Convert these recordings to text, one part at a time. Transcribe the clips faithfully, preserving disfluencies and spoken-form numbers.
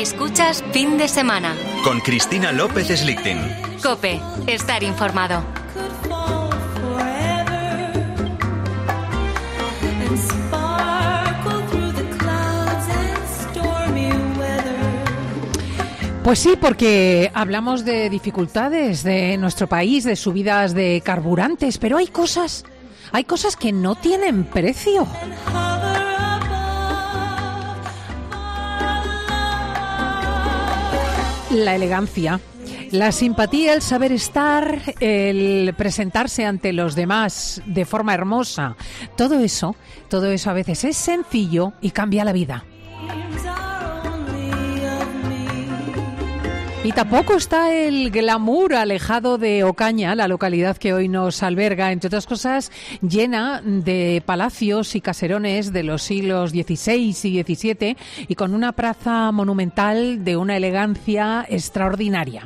Escuchas Fin de Semana con Cristina López Slichting. COPE, estar informado. Pues sí, porque hablamos de dificultades de nuestro país, de subidas de carburantes, pero hay cosas, hay cosas que no tienen precio. La elegancia, la simpatía, el saber estar, el presentarse ante los demás de forma hermosa, todo eso, todo eso a veces es sencillo y cambia la vida. Y tampoco está el glamour alejado de Ocaña, la localidad que hoy nos alberga, entre otras cosas, llena de palacios y caserones de los siglos dieciséis y diecisiete y con una plaza monumental de una elegancia extraordinaria.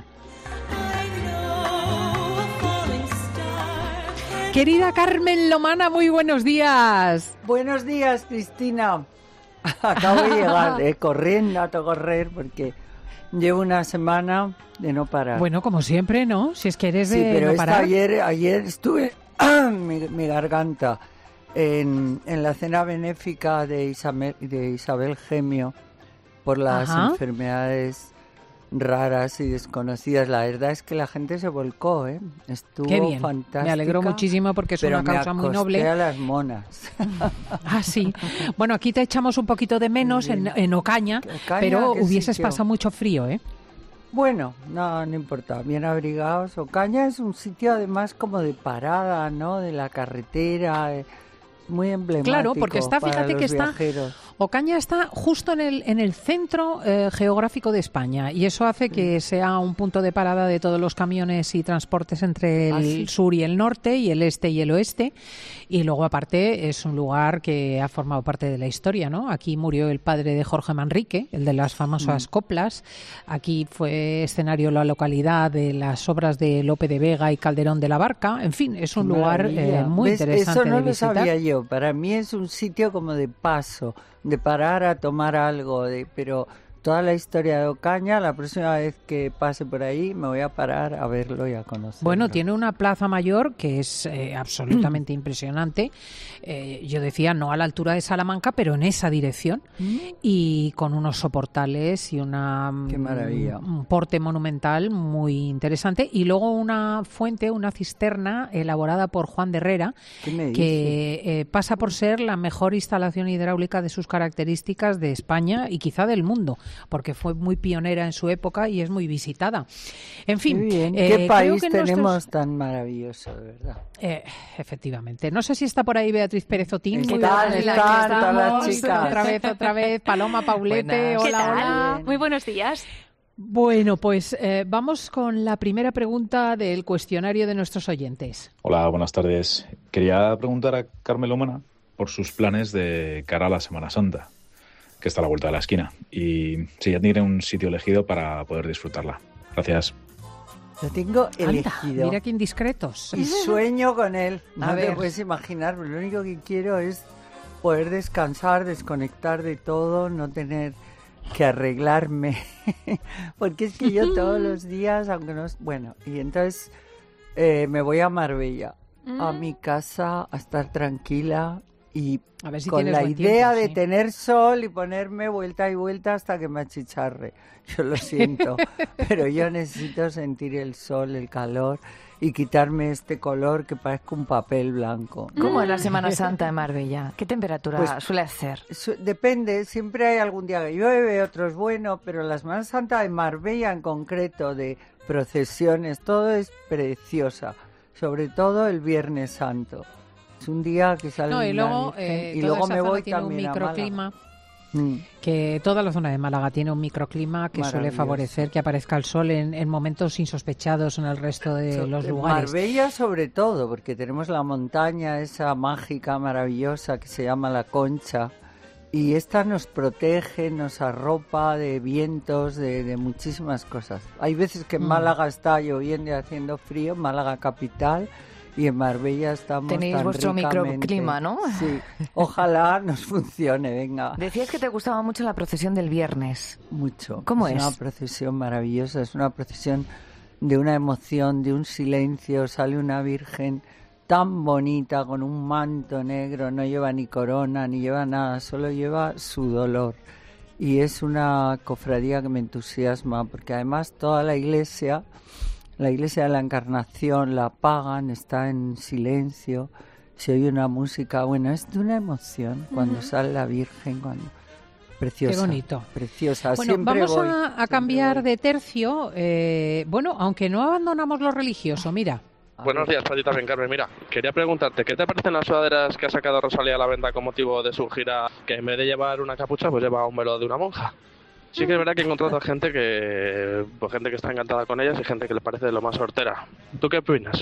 Querida Carmen Lomana, muy buenos días. Buenos días, Cristina. Acabo de llegar, eh, corriendo a correr porque... llevo una semana de no parar. Bueno, como siempre, ¿no? Si es que eres de sí, pero no esta parar. Ayer, ayer estuve mi, mi garganta en, en la cena benéfica de Isabel, de Isabel Gemio por las Ajá. enfermedades raras y desconocidas. La verdad es que la gente se volcó, ¿eh? Estuvo Qué bien. fantástica. Me alegro muchísimo porque es pero una causa me muy noble. a las monas. Ah, sí. Bueno, aquí te echamos un poquito de menos en, en Ocaña, Ocaña, pero ¿qué hubieses sitio? pasado mucho frío, ¿eh? Bueno, no, no importa, bien abrigados. Ocaña es un sitio además como de parada, ¿no? De la carretera, eh, muy emblemático. Claro, porque está, para fíjate los que está, viajeros. Ocaña está justo en el, en el centro eh, geográfico de España y eso hace que sea un punto de parada de todos los camiones y transportes entre el ¿Ah, sí? sur y el norte y el este y el oeste, y luego aparte es un lugar que ha formado parte de la historia, ¿no? Aquí murió el padre de Jorge Manrique, el de las famosas Mm. coplas. Aquí fue escenario la localidad de las obras de Lope de Vega y Calderón de la Barca. En fin, es un Qué lugar maravilla. eh, muy ¿Ves? interesante Eso no de lo visitar. sabía yo. Para mí es un sitio como de paso, de parar a tomar algo, de, pero toda la historia de Ocaña, la próxima vez que pase por ahí me voy a parar a verlo y a conocerlo. Bueno, tiene una plaza mayor que es eh, absolutamente impresionante. Eh, yo decía, no a la altura de Salamanca, pero en esa dirección. Y con unos soportales y una, Qué maravilla. un porte monumental muy interesante. Y luego una fuente, una cisterna elaborada por Juan de Herrera, ¿Qué me dices? que eh, pasa por ser la mejor instalación hidráulica de sus características de España y quizá del mundo, porque fue muy pionera en su época y es muy visitada. En Qué fin, bien. eh, ¿Qué creo país que tenemos nuestros- tan maravilloso, de verdad? eh, efectivamente. No sé si está por ahí Beatriz Pérez Otín. Están, Muy buenas, están, aquí todas las estamos. chicas. Otra vez, otra vez. Paloma, Paulete, Buenas. ¿Qué hola, tal? hola. Muy buenos días. Bueno, pues eh, vamos con la primera pregunta del cuestionario de nuestros oyentes. Hola, buenas tardes. Quería preguntar a Carmen Lomana por sus planes de cara a la Semana Santa, que está a la vuelta de la esquina, y si ya tiene un sitio elegido para poder disfrutarla. Gracias. Lo tengo Anda, elegido. mira qué indiscretos. Y sueño con él. A No te ver. puedes imaginar, pero lo único que quiero es poder descansar, desconectar de todo, no tener que arreglarme. Porque es que yo todos los días, aunque no es... Bueno, y entonces eh, me voy a Marbella, a mi casa, a estar tranquila y A ver si con tienes la buen idea tiempo, de sí. tener sol y ponerme vuelta y vuelta hasta que me achicharre. Yo lo siento, pero yo necesito sentir el sol, el calor y quitarme este color que parezca un papel blanco. ¿Cómo es la Semana Santa en Marbella? ¿Qué temperatura Pues, suele hacer? Su- Depende, siempre hay algún día que llueve, otro es bueno, pero la Semana Santa de Marbella en concreto, de procesiones, todo es preciosa, sobre todo el Viernes Santo. Es un día que sale No, y la luego, Virgen, eh, y toda luego esa me zona voy tiene un también a Málaga. microclima. Mm. Que toda la zona de Málaga tiene un microclima que suele Maravilloso. favorecer que aparezca el sol en, en momentos insospechados en el resto de So- los en lugares. Marbella sobre todo, porque tenemos la montaña esa mágica, maravillosa que se llama la Concha, y esta nos protege, nos arropa de vientos, de, de muchísimas cosas. Hay veces que en Mm. Málaga está lloviendo y haciendo frío, Málaga capital, y en Marbella estamos Tenéis tan vuestro ricamente. microclima, ¿no? Sí, ojalá nos funcione, venga. Decías que te gustaba mucho la procesión del viernes. Mucho. ¿Cómo es? es? Es una procesión maravillosa, es una procesión de una emoción, de un silencio, sale una virgen tan bonita con un manto negro, no lleva ni corona, ni lleva nada, solo lleva su dolor. Y es una cofradía que me entusiasma, porque además toda la iglesia, la iglesia de la Encarnación, la apagan, está en silencio, se oye una música, bueno, es de una emoción cuando uh-huh. sale la Virgen, cuando preciosa. Qué bonito. Preciosa. Bueno, siempre vamos voy, a, a cambiar voy. de tercio, eh, bueno, aunque no abandonamos lo religioso, mira. Buenos días, para ti también, Carmen. Mira, quería preguntarte, ¿qué te parecen las sudaderas que ha sacado Rosalía a la venta con motivo de su gira, que en vez de llevar una capucha, pues lleva un velo de una monja? Sí que es verdad que he encontrado a gente que, pues gente que está encantada con ellas y gente que le parece de lo más hortera. ¿Tú qué opinas?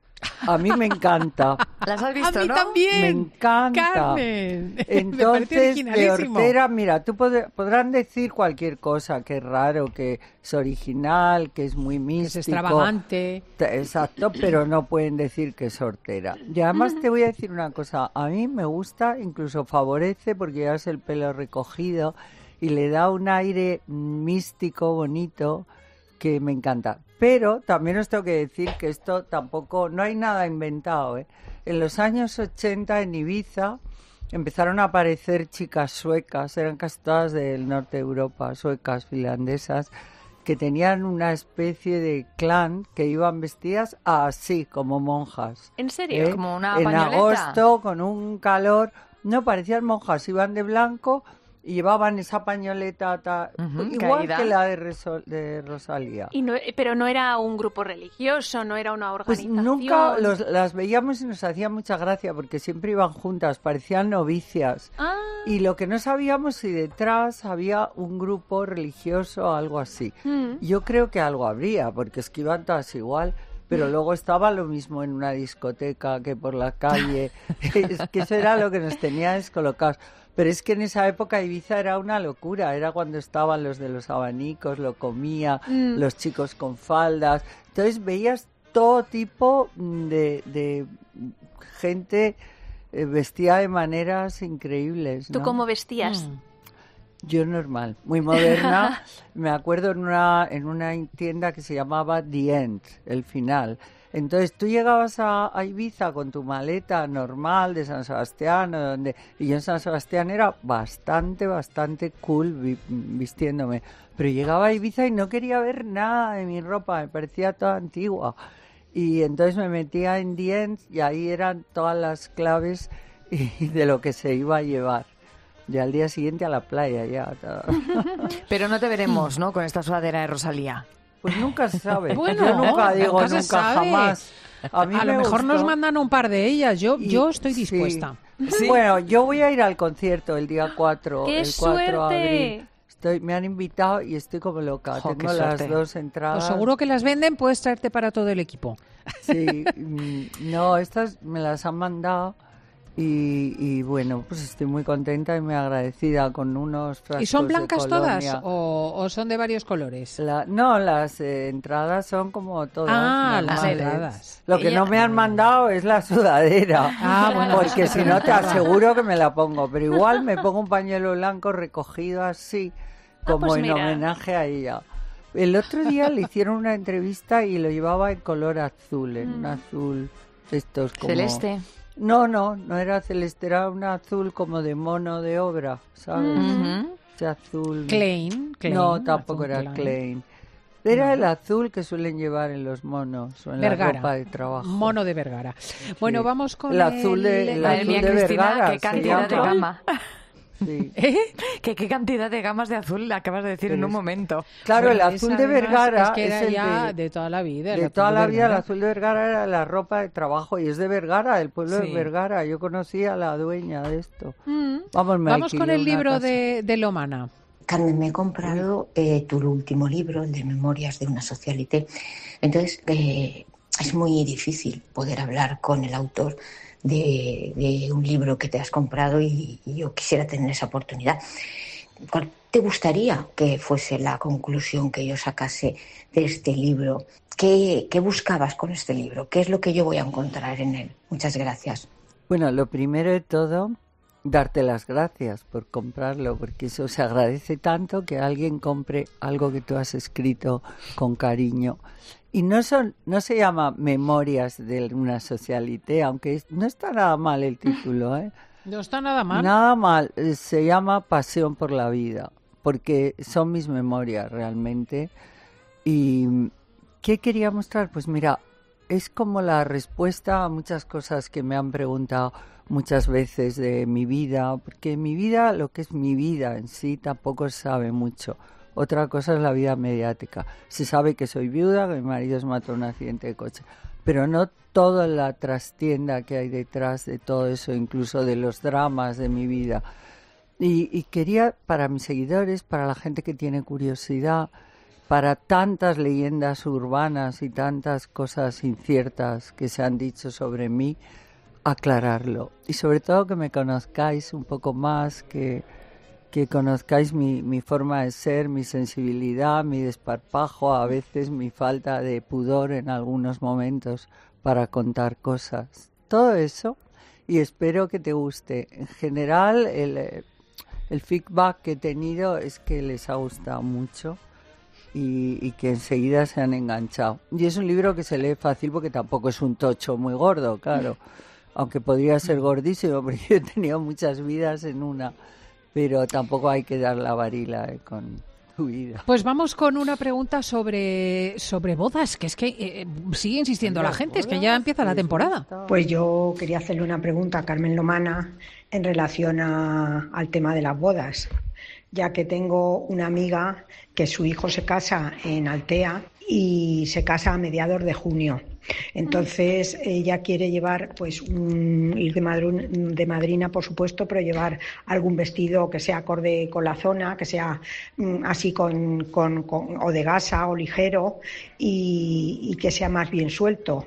A mí me encanta. ¿Las has visto, a mí no? también. Me encanta. Carmen. Entonces, de hortera, mira, tú pod- podrán decir cualquier cosa, que es raro, que es original, que es muy místico. Que es extravagante. Exacto, pero no pueden decir que es hortera. Y además te voy a decir una cosa, a mí me gusta, incluso favorece, porque llevas el pelo recogido y le da un aire místico, bonito, que me encanta. Pero también os tengo que decir que esto tampoco, no hay nada inventado, ¿eh? En los años ochenta en Ibiza empezaron a aparecer chicas suecas, eran casi todas del norte de Europa, suecas, finlandesas, que tenían una especie de clan que iban vestidas así, como monjas. ¿En serio? ¿Eh? Como una En pañoleta. agosto, con un calor, no parecían monjas, iban de blanco y llevaban esa pañoleta ta, Ujú, igual caída. que la de, Resol- de Rosalía. Y no, pero no era un grupo religioso, no era una Pues organización. nunca los, las veíamos y nos hacía mucha gracia porque siempre iban juntas, parecían novicias. Ah, Y lo que no sabíamos si detrás había un grupo religioso o algo así. mm. Yo creo que algo habría, porque es que iban todas igual, pero luego estaba lo mismo en una discoteca que por la calle. Es que eso era lo que nos tenía descolocados. Pero es que en esa época Ibiza era una locura, era cuando estaban los de los abanicos, lo comía, Mm. los chicos con faldas. Entonces veías todo tipo de, de gente eh, vestida de maneras increíbles, ¿Tú ¿no? cómo vestías? Mm. Yo normal, muy moderna. Me acuerdo en una, en una tienda que se llamaba The End, el final. Entonces tú llegabas a, a Ibiza con tu maleta normal de San Sebastián, o donde, y yo en San Sebastián era bastante, bastante cool vi, vistiéndome. Pero llegaba a Ibiza y no quería ver nada de mi ropa, me parecía toda antigua. Y entonces me metía en The End y ahí eran todas las claves y, de lo que se iba a llevar. Y al día siguiente a la playa ya. Todo. Pero no te veremos, ¿no?, con esta sudadera de Rosalía. Pues nunca se sabe. Bueno, Yo nunca digo nunca se nunca, sabe. jamás. A, mí A lo me mejor gustó. nos mandan un par de ellas. Yo, Y- yo estoy sí. dispuesta. ¿Sí? Bueno, yo voy a ir al concierto el día cuatro. ¡Qué el cuatro de suerte! abril. Estoy, me han invitado y estoy como loca. Jo, Tengo qué las suerte. dos entradas. Pues seguro que las venden, puedes traerte para todo el equipo. Sí, mm, no, estas me las han mandado y, y bueno, pues estoy muy contenta y muy agradecida con unos frascos ¿Y son de blancas todas colonia. o, o son de varios colores? La- no, las eh, entradas son como todas Ah, las normales. entradas. Lo que Ella- no me han mandado es la sudadera, Ah, bueno, porque eso si es no te verdad. aseguro que me la pongo, pero igual me pongo un pañuelo blanco recogido así, como pues en mira. homenaje a ella. El otro día le hicieron una entrevista y lo llevaba en color azul, en un azul de estos como... Celeste. No, no, no era celeste, era un azul como de mono de obra, ¿sabes? Ujú. Ese azul... Klein, Klein, No, tampoco azul era Klein. Klein. Era el azul que suelen llevar en los monos o en Vergara. la ropa de trabajo. Mono de Vergara. Bueno, vamos con El azul de- el Madre azul mía, de Cristina, Vergara qué se cantidad de llama. gama. Sí. ¿Eh? ¿Qué, qué cantidad de gamas de azul le acabas de decir Pero en un es- momento. Claro, Bueno, el azul esa de además Vergara es que era el ya de, de toda la vida. el de azul toda de la vida. El Vergara. azul de Vergara era la ropa de trabajo y es de Vergara, del pueblo Sí. de Vergara. Yo conocí a la dueña de esto. Mm. Vamos, me Vamos con alquilé el una libro casa. de, de Lomana. Carmen, me he comprado eh, tu último libro, el de Memorias de una socialité. Entonces, eh, es muy difícil poder hablar con el autor de, de un libro que te has comprado y, y yo quisiera tener esa oportunidad. ¿cuál te gustaría que fuese la conclusión que yo sacase de este libro? ¿Qué, qué buscabas con este libro? ¿Qué es lo que yo voy a encontrar en él? Muchas gracias. Bueno, lo primero de todo, darte las gracias por comprarlo, porque eso se agradece tanto, que alguien compre algo que tú has escrito con cariño. Y no son, no se llama Memorias de una socialité, aunque es, no está nada mal el título, ¿eh? No está nada mal. Nada mal, se llama Pasión por la vida, porque son mis memorias realmente. ¿Y qué quería mostrar? Pues mira, es como la respuesta a muchas cosas que me han preguntado muchas veces de mi vida, porque mi vida, lo que es mi vida en sí, tampoco se sabe mucho. Otra cosa es la vida mediática. Se sabe que soy viuda, que mi marido se mató en un accidente de coche, pero no toda la trastienda que hay detrás de todo eso, incluso de los dramas de mi vida. Y, y quería, para mis seguidores, para la gente que tiene curiosidad, para tantas leyendas urbanas y tantas cosas inciertas que se han dicho sobre mí, aclararlo. Y sobre todo que me conozcáis un poco más, que... que conozcáis mi, mi forma de ser, mi sensibilidad, mi desparpajo, a veces mi falta de pudor en algunos momentos para contar cosas. Todo eso, y espero que te guste. En general, el, el feedback que he tenido es que les ha gustado mucho y, y que enseguida se han enganchado. Y es un libro que se lee fácil porque tampoco es un tocho muy gordo, claro. Aunque podría ser gordísimo, porque yo he tenido muchas vidas en una... pero tampoco hay que dar la varila eh, con tu vida. Pues vamos con una pregunta sobre, sobre bodas, que es que eh, sigue insistiendo la gente, es que ya empieza la temporada. Pues yo quería hacerle una pregunta a Carmen Lomana en relación a, al tema de las bodas, ya que tengo una amiga que su hijo se casa en Altea y se casa a mediados de junio. Entonces ella quiere llevar, pues, un, ir de, madruna, de madrina, por supuesto, pero llevar algún vestido que sea acorde con la zona, que sea mm, así con, con, con, o de gasa o ligero y, y que sea más bien suelto.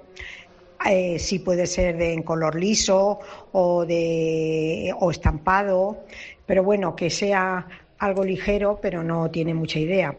Eh, sí puede ser de, en color liso o, de, o estampado, pero bueno, que sea algo ligero, pero no tiene mucha idea.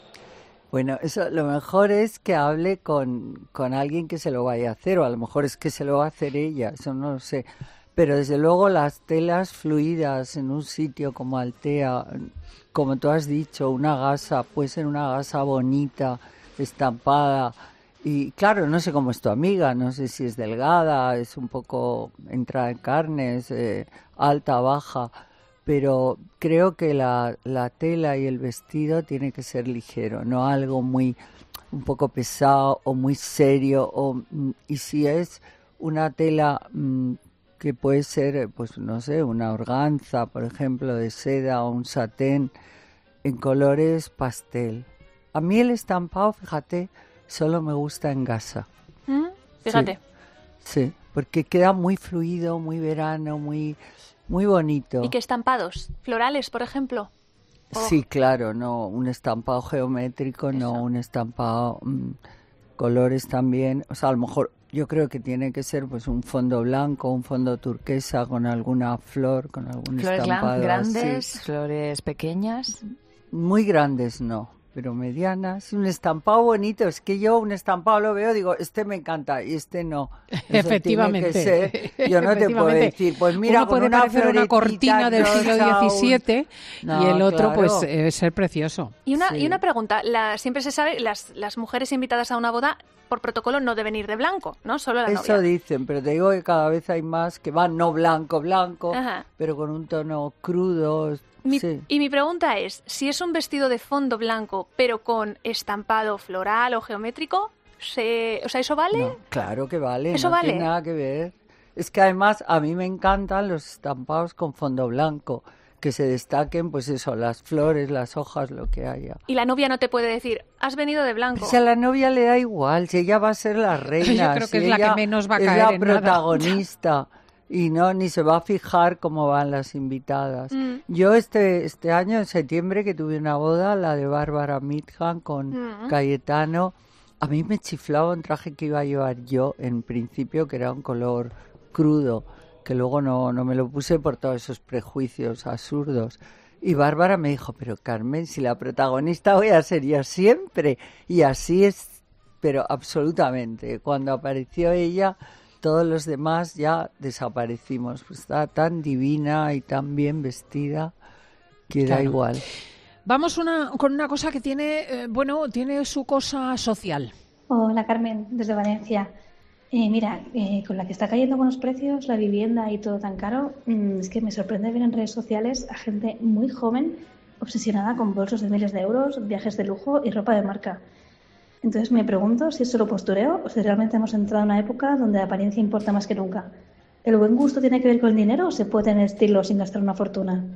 Bueno, eso lo mejor es que hable con, con alguien que se lo vaya a hacer, o a lo mejor es que se lo va a hacer ella, eso no lo sé. Pero desde luego las telas fluidas en un sitio como Altea, como tú has dicho, una gasa, puede ser una gasa bonita, estampada. Y claro, no sé cómo es tu amiga, no sé si es delgada, es un poco entrada en carnes, eh, alta, baja. Pero creo que la, la tela y el vestido tiene que ser ligero, no algo muy un poco pesado o muy serio. O, y si es una tela mmm, que puede ser, pues no sé, una organza, por ejemplo, de seda o un satén en colores pastel. A mí el estampado, fíjate, solo me gusta en gasa. ¿Mm? Fíjate. Sí, sí, porque queda muy fluido, muy verano, muy... muy bonito. ¿Y qué estampados? ¿Florales, por ejemplo? Oh. Sí, claro, no, un estampado geométrico, Eso. no, un estampado, mmm, colores también, o sea, a lo mejor yo creo que tiene que ser pues un fondo blanco, un fondo turquesa con alguna flor, con algún flores estampado. Flores grandes, así. Flores pequeñas. Muy grandes no, pero medianas. Un estampado bonito, es que yo un estampado lo veo, digo, este me encanta y este no. Eso Efectivamente. Tiene que ser, yo no te puedo decir, pues mira, uno puede con una parecer una cortina del siglo diecisiete un... no, y el otro claro. pues eh, ser precioso. Y una, sí. y una pregunta, la, siempre se sabe, las, las mujeres invitadas a una boda, por protocolo, no deben ir de blanco, ¿no? Solo la Eso novia. dicen, pero te digo que cada vez hay más que van no blanco, blanco, Ajá. pero con un tono crudo. Mi, sí. Y mi pregunta es, si es un vestido de fondo blanco, pero con estampado floral o geométrico, se, o sea, ¿eso vale? No, claro que vale, ¿Eso no vale? tiene nada que ver. Es que además a mí me encantan los estampados con fondo blanco, que se destaquen, pues eso, las flores, las hojas, lo que haya. Y la novia no te puede decir, has venido de blanco. Si a la novia le da igual, si ella va a ser la reina, Yo creo que si es la ella que menos va a es caer la en nada. protagonista. Y no, ni se va a fijar cómo van las invitadas. Mm. Yo este este año, en septiembre, que tuve una boda, la de Bárbara Midhan con Mm. Cayetano, a mí me chiflaba un traje que iba a llevar yo, en principio, que era un color crudo, que luego no, no me lo puse por todos esos prejuicios absurdos. Y Bárbara me dijo, pero Carmen, si la protagonista voy a ser yo siempre. Y así es, pero absolutamente. Cuando apareció ella, todos los demás ya desaparecimos. Pues estaba tan divina y tan bien vestida que Claro. da igual. Vamos una, con una cosa que tiene, eh, bueno, tiene su cosa social. Hola Carmen, desde Valencia. Eh, mira, eh, con la que está cayendo con los precios, la vivienda y todo tan caro, mmm, es que me sorprende ver en redes sociales a gente muy joven obsesionada con bolsos de miles de euros, viajes de lujo y ropa de marca. Entonces me pregunto si es solo postureo o si realmente hemos entrado en una época donde la apariencia importa más que nunca. ¿El buen gusto tiene que ver con el dinero o se puede tener estilo sin gastar una fortuna?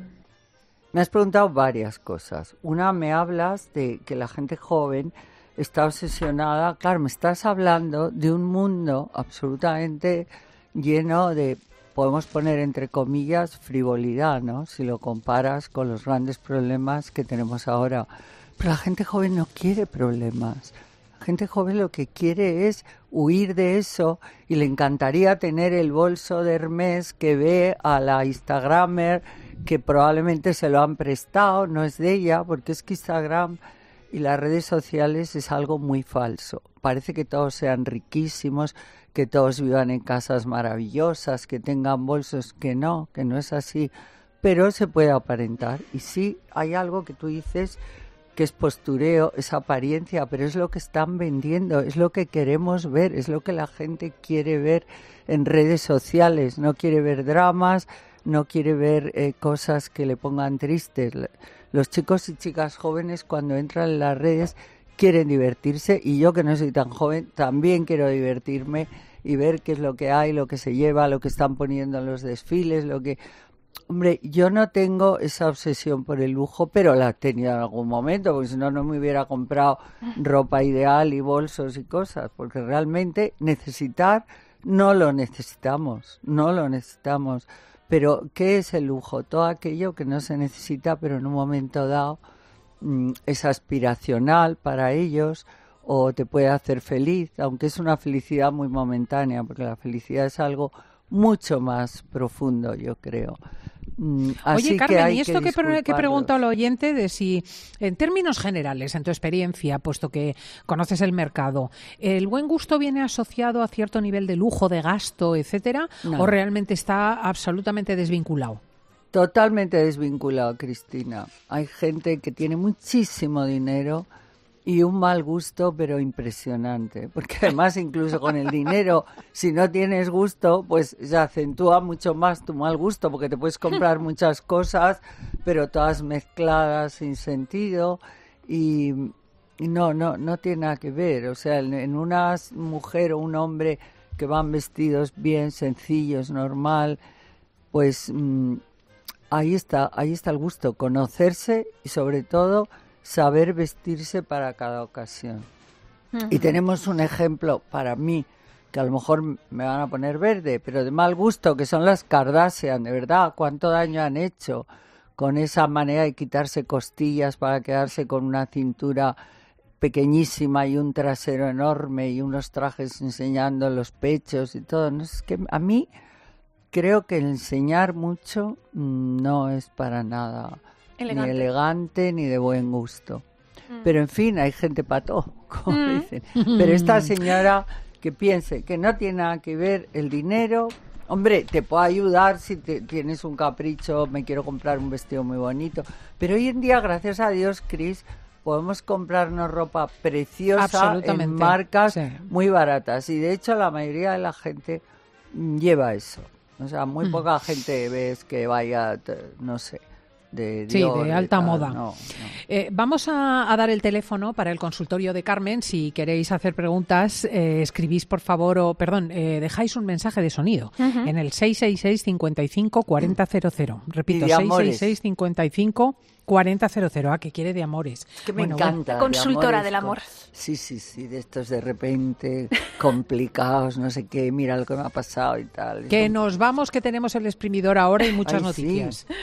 Me has preguntado varias cosas. Una, me hablas de que la gente joven está obsesionada. Claro, me estás hablando de un mundo absolutamente lleno de, podemos poner entre comillas, frivolidad, ¿no? Si lo comparas con los grandes problemas que tenemos ahora. Pero la gente joven no quiere problemas. La gente joven lo que quiere es huir de eso y le encantaría tener el bolso de Hermès que ve a la Instagramer que probablemente se lo han prestado, no es de ella, porque es que Instagram y las redes sociales es algo muy falso. Parece que todos sean riquísimos, que todos vivan en casas maravillosas, que tengan bolsos, que no, que no es así. Pero se puede aparentar. Y sí, hay algo que tú dices que es postureo, es apariencia, pero es lo que están vendiendo, es lo que queremos ver, es lo que la gente quiere ver en redes sociales. No quiere ver dramas, no quiere ver eh, cosas que le pongan tristes. Los chicos y chicas jóvenes cuando entran en las redes quieren divertirse y yo que no soy tan joven también quiero divertirme y ver qué es lo que hay, lo que se lleva, lo que están poniendo en los desfiles, lo que... Hombre, yo no tengo esa obsesión por el lujo, pero la he tenido en algún momento, porque si no, no me hubiera comprado ropa ideal y bolsos y cosas, porque realmente necesitar no lo necesitamos, no lo necesitamos. Pero, ¿qué es el lujo? Todo aquello que no se necesita, pero en un momento dado mmm, es aspiracional para ellos o te puede hacer feliz, aunque es una felicidad muy momentánea, porque la felicidad es algo mucho más profundo, yo creo. Mm, así Oye, Carmen, que hay y esto que, que, que pregunta al oyente de si, en términos generales, en tu experiencia, puesto que conoces el mercado, ¿el buen gusto viene asociado a cierto nivel de lujo, de gasto, etcétera, No. o realmente está absolutamente desvinculado? Totalmente desvinculado, Cristina. Hay gente que tiene muchísimo dinero y un mal gusto, pero impresionante. Porque además, incluso con el dinero, si no tienes gusto, pues se acentúa mucho más tu mal gusto, porque te puedes comprar muchas cosas, pero todas mezcladas sin sentido. Y, y no, no, no tiene nada que ver. O sea, en, en una mujer o un hombre que van vestidos bien, sencillos, normal, pues mmm, ahí está, ahí está el gusto. Conocerse y sobre todo saber vestirse para cada ocasión. Uh-huh. Y tenemos un ejemplo para mí, que a lo mejor me van a poner verde, pero de mal gusto, que son las Kardashian, de verdad, cuánto daño han hecho con esa manera de quitarse costillas para quedarse con una cintura pequeñísima y un trasero enorme y unos trajes enseñando los pechos y todo. No, es que a mí creo que el enseñar mucho no es para nada elegante. Ni elegante ni de buen gusto. Mm. Pero en fin, hay gente para todo, como mm. dicen. Pero esta señora que piense que no tiene nada que ver el dinero, hombre, te puede ayudar si te, tienes un capricho, me quiero comprar un vestido muy bonito. Pero hoy en día, gracias a Dios, Cris, podemos comprarnos ropa preciosa en marcas sí. muy baratas. Y de hecho la mayoría de la gente lleva eso. O sea, muy mm. poca gente ves que vaya, no sé, de Dior, sí, de alta de moda. No, no. Eh, vamos a, a dar el teléfono para el consultorio de Carmen. Si queréis hacer preguntas, eh, escribís, por favor, o perdón, eh, dejáis un mensaje de sonido uh-huh. en el seis seis seis, cincuenta y cinco, cuarenta cero cero. Repito, seis seis seis, cincuenta y cinco, cuarenta cero cero. Ah, que quiere de amores. Es que me bueno, encanta. Bueno. Consultora de del amor. Sí, sí, sí, de estos de repente complicados, no sé qué, mira lo que me ha pasado y tal. Que nos vamos, que tenemos el exprimidor ahora y muchas Ay, noticias. Sí.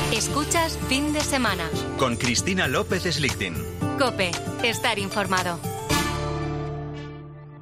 Escuchas Fin de Semana con Cristina López Slichting. COPE, estar informado.